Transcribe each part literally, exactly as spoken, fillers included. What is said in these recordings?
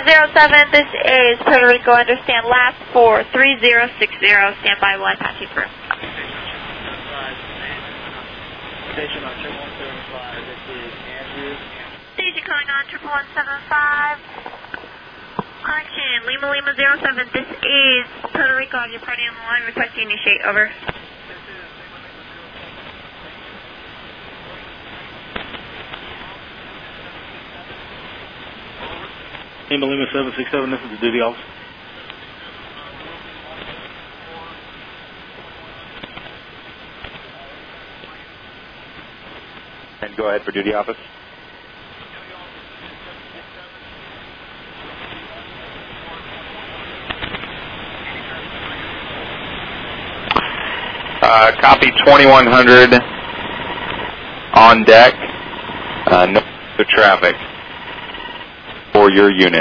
zero seven, this is Puerto Rico, understand last for three zero six zero, standby one, passing through. Station on triple one seven five, this is Andrew. Station calling on triple one seven five. Correction, Lima Lima zero seven, this is Puerto Rico, on your party on the line, requesting initiate, over. Lima Lima seven six seven, this is the duty office. And go ahead for duty office. Uh, copy twenty-one hundred on deck, uh, no traffic for your unit.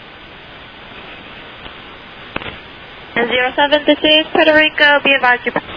zero seven, this is Puerto Rico, be advised your